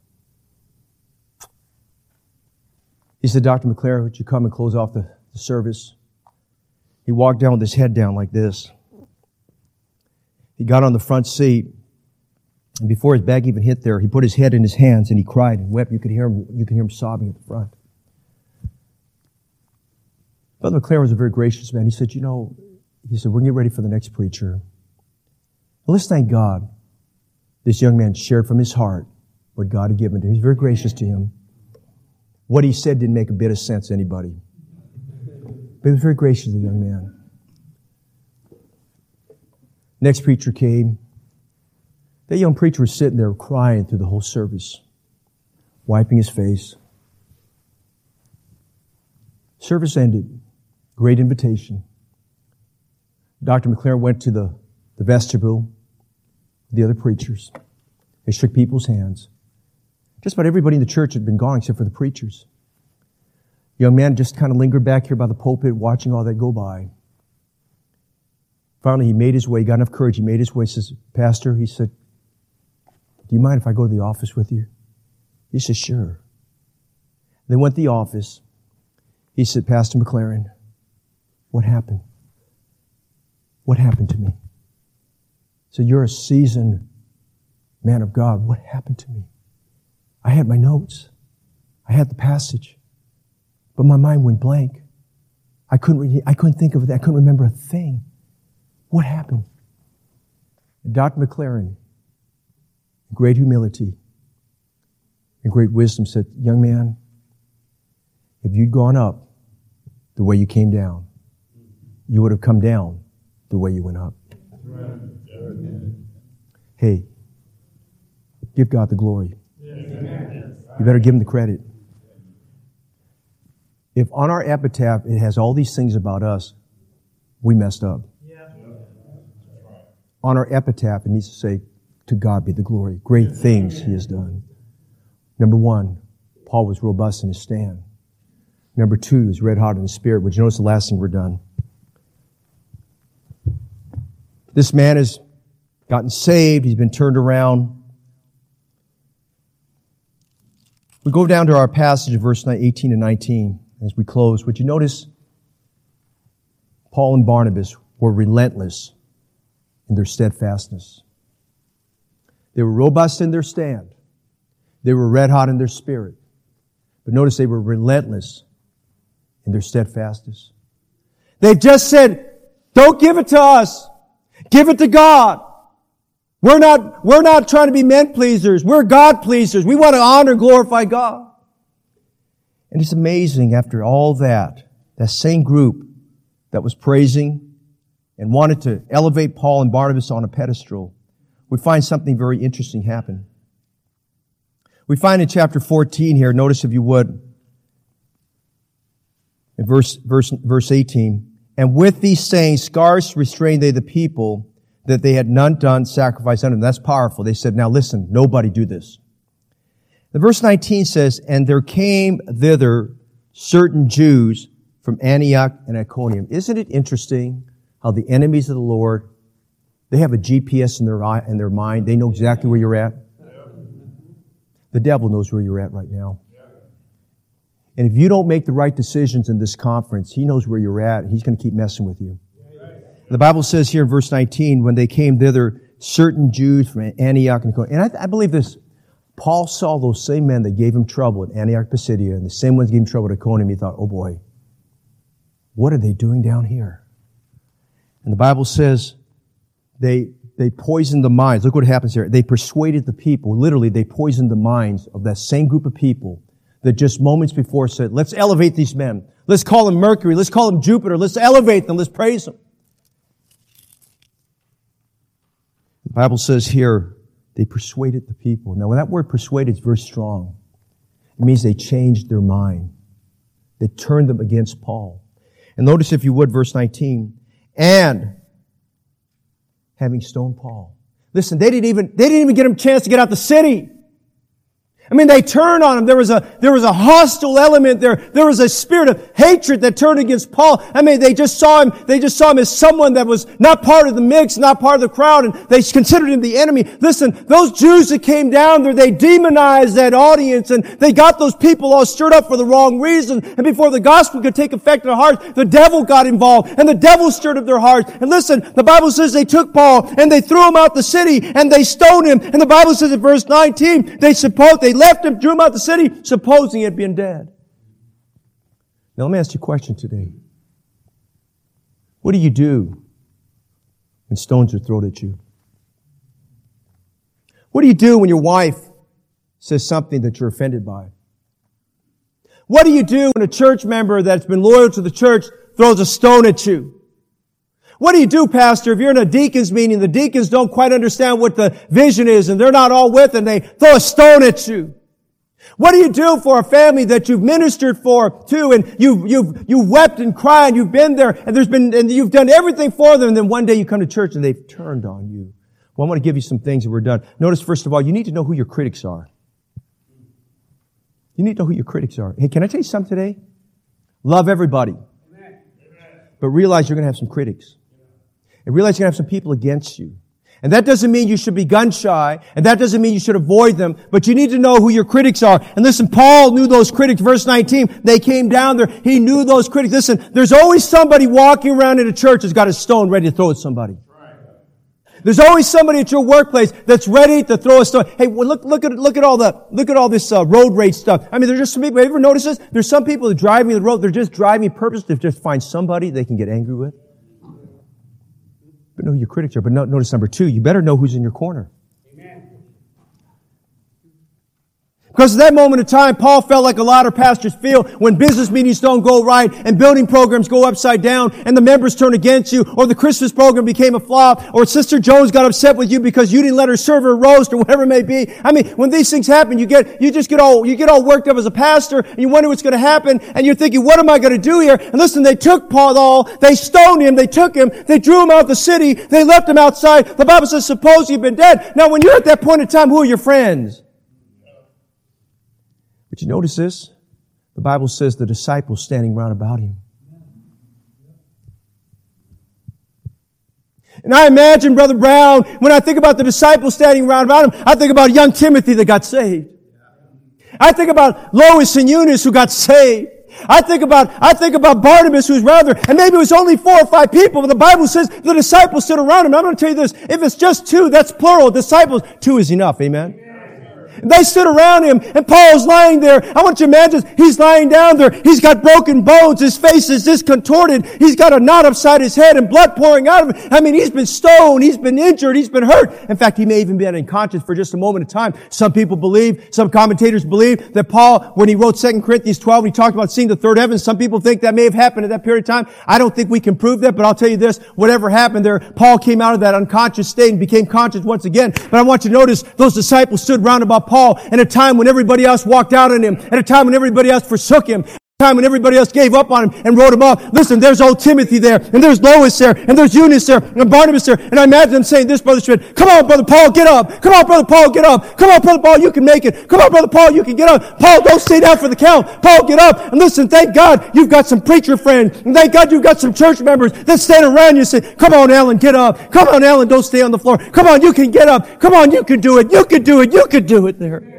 He said, Doctor Maclaren, would you come and close off the, the service? He walked down with his head down like this. He got on the front seat, and before his bag even hit there, he put his head in his hands and he cried and wept. You could hear him, you could hear him sobbing at the front. Brother Maclaren was a very gracious man. He said, you know, he said, we're getting ready for the next preacher. Well, let's thank God. This young man shared from his heart what God had given to him. He's very gracious to him. What he said didn't make a bit of sense to anybody. But he was very gracious to the young man. Next preacher came. That young preacher was sitting there crying through the whole service, wiping his face. Service ended. Great invitation. Doctor Maclaren went to the the vestibule, the other preachers. They shook people's hands. Just about everybody in the church had been gone except for the preachers. The young man just kind of lingered back here by the pulpit watching all that go by. Finally, he made his way, got enough courage, he made his way, he says, Pastor, he said, do you mind if I go to the office with you? He said, sure. They went to the office. He said, Pastor McLaren, what happened? What happened to me? He said, you're a seasoned man of God. What happened to me? I had my notes. I had the passage. But my mind went blank. I couldn't, re- I couldn't think of it. I couldn't remember a thing. What happened? And Doctor McLaren, in great humility and great wisdom, said, young man, if you'd gone up the way you came down, you would have come down the way you went up. Hey, give God the glory. You better give Him the credit. If on our epitaph it has all these things about us, we messed up. On our epitaph, it needs to say, to God be the glory. Great things He has done. Number one, Paul was robust in his stand. Number two, he was red hot in his spirit. Would you notice the last thing we're done? This man has gotten saved. He's been turned around. We go down to our passage of verse eighteen and nineteen as we close. Would you notice Paul and Barnabas were relentless in their steadfastness. They were robust in their stand. They were red hot in their spirit. But notice they were relentless in their steadfastness. They just said, don't give it to us. Give it to God. We're not, we're not trying to be men pleasers. We're God pleasers. We want to honor and glorify God. And it's amazing after all that, that same group that was praising and wanted to elevate Paul and Barnabas on a pedestal, we find something very interesting happen. We find in chapter fourteen here, notice if you would, in verse, verse, verse eighteen, and with these sayings, scarce restrained they the people, that they had none done sacrifice unto them. That's powerful. They said, now listen, nobody do this. The verse nineteen says, and there came thither certain Jews from Antioch and Iconium. Isn't it interesting how the enemies of the Lord, they have a G P S in their eye, in their mind. They know exactly where you're at. The devil knows where you're at right now. And if you don't make the right decisions in this conference, he knows where you're at. He's going to keep messing with you. The Bible says here in verse nineteen, when they came thither, certain Jews from Antioch and Iconium. And I, I believe this. Paul saw those same men that gave him trouble at Antioch Pisidia, and the same ones gave him trouble at Iconium. He thought, oh boy, what are they doing down here? And the Bible says they they poisoned the minds. Look what happens here. They persuaded the people. Literally, they poisoned the minds of that same group of people that just moments before said, let's elevate these men. Let's call them Mercury. Let's call them Jupiter. Let's elevate them. Let's praise them. The Bible says here, they persuaded the people. Now, when that word persuaded is very strong, it means they changed their mind. They turned them against Paul. And notice, if you would, verse nineteen, and having stoned Paul. Listen, they didn't even, they didn't even get him a chance to get out the city. I mean, they turned on him. There was a, there was a hostile element there. There was a spirit of hatred that turned against Paul. I mean, they just saw him, they just saw him as someone that was not part of the mix, not part of the crowd, and they considered him the enemy. Listen, those Jews that came down there, they demonized that audience, and they got those people all stirred up for the wrong reason. And before the gospel could take effect in their hearts, the devil got involved, and the devil stirred up their hearts. And listen, the Bible says they took Paul, and they threw him out the city, and they stoned him. And the Bible says in verse nineteen, they supposed, they left him, drew him out the city, supposing he had been dead. Now let me ask you a question today. What do you do when stones are thrown at you? What do you do when your wife says something that you're offended by? What do you do when a church member that's been loyal to the church throws a stone at you? What do you do, Pastor, if you're in a deacon's meeting, the deacons don't quite understand what the vision is, and they're not all with, and they throw a stone at you? What do you do for a family that you've ministered for to, and you've, you've, you've wept and cried, and you've been there, and there's been, and you've done everything for them, and then one day you come to church and they've turned on you? Well, I want to give you some things that were done. Notice, first of all, you need to know who your critics are. You need to know who your critics are. Hey, can I tell you something today? Love everybody. Amen. But realize you're going to have some critics. And realize you're going to have some people against you. And that doesn't mean you should be gun shy, and that doesn't mean you should avoid them, but you need to know who your critics are. And listen, Paul knew those critics. Verse nineteen, they came down there. He knew those critics. Listen, there's always somebody walking around in a church that's got a stone ready to throw at somebody. There's always somebody at your workplace that's ready to throw a stone. Hey, well, look, look at, look at all the, look at all this, uh, road rage stuff. I mean, there's just some people, have you ever noticed this? There's some people that drive me the road, they're just driving purposely to just find somebody they can get angry with. But know who your critics are. But no, notice number two, you better know who's in your corner. Amen. Because at that moment of time, Paul felt like a lot of pastors feel when business meetings don't go right and building programs go upside down and the members turn against you, or the Christmas program became a flop, or Sister Jones got upset with you because you didn't let her serve her roast, or whatever it may be. I mean, when these things happen, you get, you just get all, you get all worked up as a pastor, and you wonder what's going to happen, and you're thinking, what am I going to do here? And listen, they took Paul, they stoned him, they took him, they drew him out of the city, they left him outside. The Bible says, suppose you've been dead. Now, when you're at that point in time, who are your friends? But you notice this? The Bible says the disciples standing round about him. And I imagine, Brother Brown, when I think about the disciples standing round about him, I think about young Timothy that got saved. I think about Lois and Eunice who got saved. I think about, I think about Barnabas who's rather, and maybe it was only four or five people, but the Bible says the disciples stood around him. I'm going to tell you this, if it's just two, that's plural. Disciples, two is enough. Amen. They stood around him, and Paul's lying there. I want you to imagine, he's lying down there. He's got broken bones. His face is just contorted. He's got a knot upside his head and blood pouring out of it. I mean, he's been stoned. He's been injured. He's been hurt. In fact, he may even be unconscious for just a moment of time. Some people believe, some commentators believe that Paul, when he wrote Second Corinthians twelve, when he talked about seeing the third heaven, some people think that may have happened at that period of time. I don't think we can prove that, but I'll tell you this, whatever happened there, Paul came out of that unconscious state and became conscious once again. But I want you to notice, those disciples stood round about Paul at a time when everybody else walked out on him, at a time when everybody else forsook him, time when everybody else gave up on him and wrote him off. Listen, there's old Timothy there, and there's Lois there, and there's Eunice there, and Barnabas there, and I imagine them saying this, Brother Schmidt, come on, Brother Paul, get up. Come on, Brother Paul, get up. Come on, Brother Paul, you can make it. Come on, Brother Paul, you can get up. Paul, don't stay down for the count. Paul, get up. And listen, thank God you've got some preacher friends, and thank God you've got some church members that stand around you and say, come on, Alan, get up. Come on, Alan, don't stay on the floor. Come on, you can get up. Come on, you can do it. You can do it. You can do it there.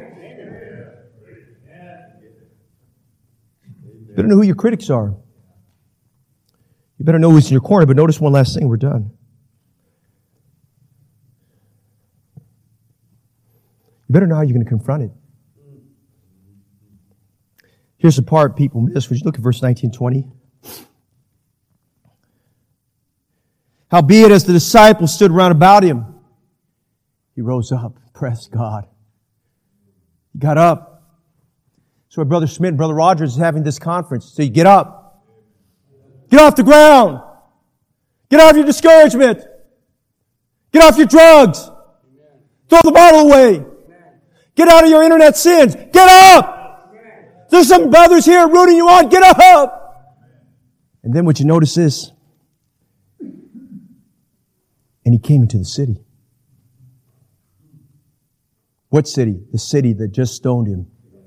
You better know who your critics are. You better know who's in your corner, but notice one last thing, we're done. You better know how you're going to confront it. Here's the part people miss. Would you look at verse nineteen, twenty? Howbeit, as the disciples stood round about him, he rose up, praised God. He got up. So Brother Schmidt and Brother Rogers is having this conference. So you get up. Get off the ground. Get out of your discouragement. Get off your drugs. Throw the bottle away. Get out of your internet sins. Get up. There's some brothers here rooting you on. Get up. And then what you notice is, and he came into the city. What city? The city that just stoned him.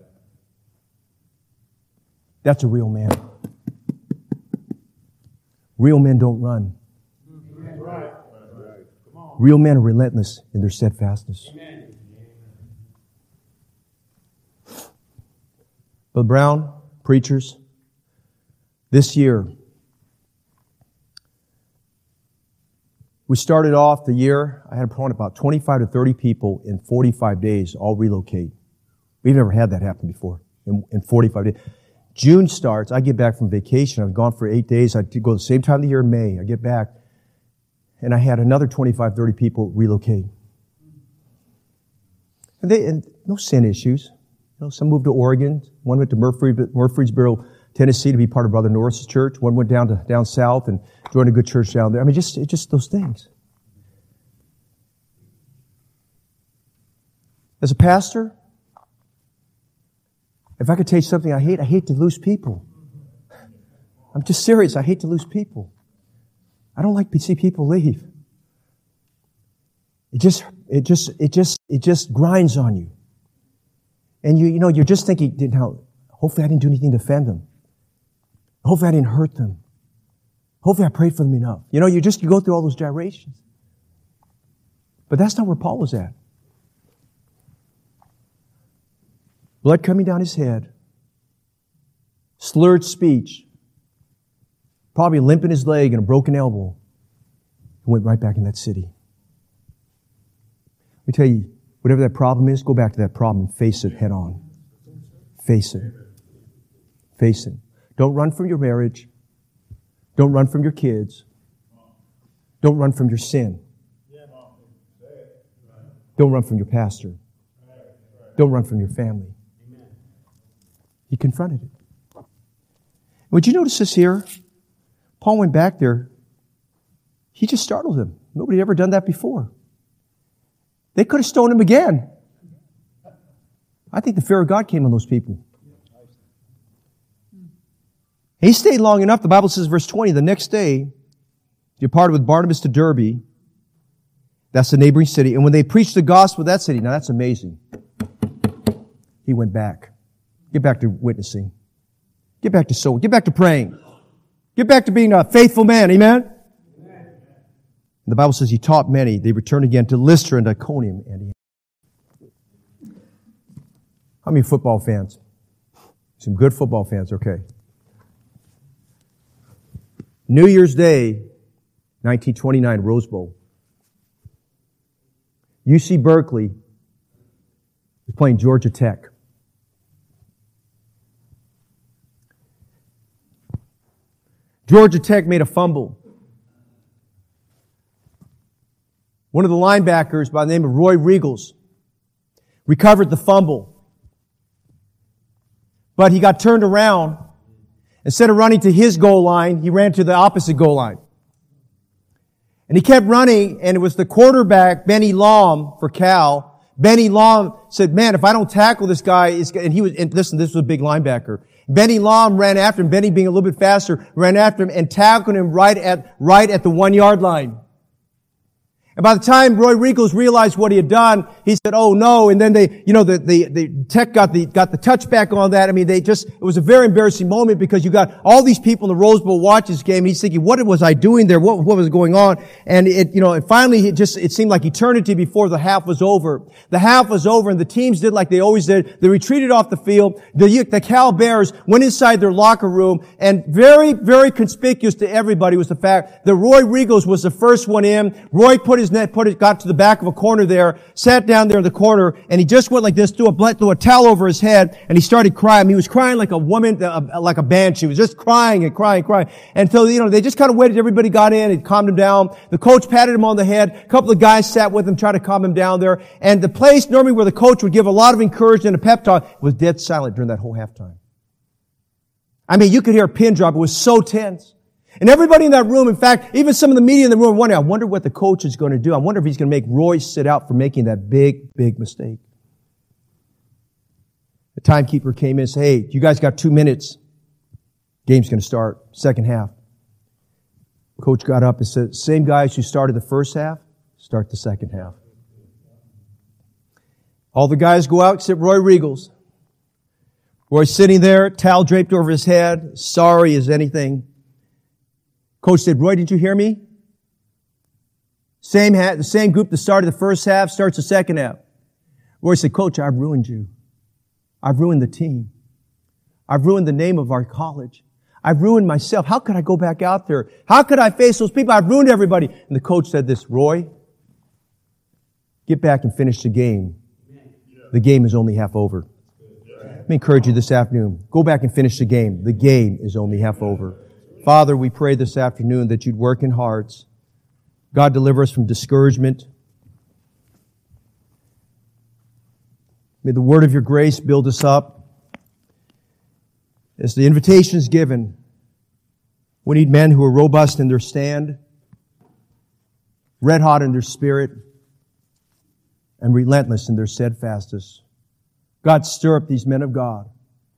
That's a real man. Real men don't run. Real men are relentless in their steadfastness. Brother Brown, preachers, this year, we started off the year, I had a plan about twenty-five to thirty people in forty-five days all relocate. We've never had that happen before in, in forty-five days. June starts, I get back from vacation, I've gone for eight days, I go the same time of the year in May, I get back, and I had another twenty-five, thirty people relocate. And they, and no sin issues. You know, some moved to Oregon, one went to Murfree, Murfreesboro, Tennessee to be part of Brother Norris's church, one went down to down south and joined a good church down there. I mean, just, just those things. As a pastor, If I could tell you something I hate, I hate to lose people. I'm just serious. I hate to lose people. I don't like to see people leave. It just, it just, it just, it just grinds on you. And you, you know, you're just thinking, now, hopefully I didn't do anything to offend them. Hopefully I didn't hurt them. Hopefully I prayed for them enough. You know, you just, you go through all those gyrations. But that's not where Paul was at. Blood coming down his head. Slurred speech. Probably a limp in his leg and a broken elbow. He went right back in that city. Let me tell you, whatever that problem is, go back to that problem and face it head on. Face it. Face it. Don't run from your marriage. Don't run from your kids. Don't run from your sin. Don't run from your pastor. Don't run from your family. He confronted it. Would you notice this here? Paul went back there. He just startled him. Nobody had ever done that before. They could have stoned him again. I think the fear of God came on those people. He stayed long enough. The Bible says, verse twenty, the next day, he departed with Barnabas to Derbe. That's the neighboring city. And when they preached the gospel of that city, now that's amazing. He went back. Get back to witnessing. Get back to sowing. Get back to praying. Get back to being a faithful man. Amen? Amen. The Bible says he taught many. They returned again to Lystra and Iconium. And how many football fans? Some good football fans. Okay. New Year's Day, nineteen twenty-nine, Rose Bowl. U C Berkeley is playing Georgia Tech. Georgia Tech made a fumble. One of the linebackers by the name of Roy Riegels recovered the fumble. But he got turned around. Instead of running to his goal line, he ran to the opposite goal line. And he kept running, and it was the quarterback, Benny Lom, for Cal. Benny Lom said, man, if I don't tackle this guy, it's, and he was, and listen, this was a big linebacker. Benny Lom ran after him. Benny, being a little bit faster, ran after him and tackled him right at, right at the one-yard line. And by the time Roy Riegels realized what he had done, he said, oh no. And then they, you know, the, the, the tech got the, got the touchback on that. I mean, they just, it was a very embarrassing moment because you got all these people in the Rose Bowl watch this game. And he's thinking, what was I doing there? What, what was going on? And it, you know, and finally it just, it seemed like eternity before the half was over. The half was over and the teams did like they always did. They retreated off the field. The, the Cal Bears went inside their locker room, and very, very conspicuous to everybody was the fact that Roy Riegels was the first one in. Roy put his net, put it, got to the back of a corner there, sat down there in the corner, and he just went like this, threw a, threw a towel over his head, and he started crying. He was crying like a woman, uh, like a banshee. He was just crying and crying and crying. And so, you know, they just kind of waited. Everybody got in and calmed him down. The coach patted him on the head. A couple of guys sat with him, tried to calm him down there. And the place normally where the coach would give a lot of encouragement and a pep talk was dead silent during that whole halftime. I mean, you could hear a pin drop. It was so tense. And everybody in that room, in fact, even some of the media in the room were wondering, I wonder what the coach is going to do. I wonder if he's going to make Roy sit out for making that big, big mistake. The timekeeper came in and said, hey, you guys got two minutes. Game's going to start. Second half. Coach got up and said, same guys who started the first half, start the second half. All the guys go out except Roy Riegels. Roy's sitting there, towel draped over his head, sorry as anything. Coach said, Roy, did you hear me? Same ha- the same group that started the first half starts the second half. Roy said, Coach, I've ruined you. I've ruined the team. I've ruined the name of our college. I've ruined myself. How could I go back out there? How could I face those people? I've ruined everybody. And the coach said this, Roy, get back and finish the game. The game is only half over. Let me encourage you this afternoon. Go back and finish the game. The game is only half over. Father, we pray this afternoon that you'd work in hearts. God, deliver us from discouragement. May the word of your grace build us up. As the invitation is given, we need men who are robust in their stand, red hot in their spirit, and relentless in their steadfastness. God, stir up these men of God.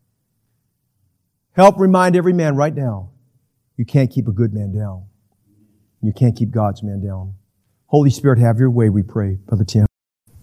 Help remind every man right now, you can't keep a good man down. You can't keep God's man down. Holy Spirit, have your way, we pray. Brother Tim.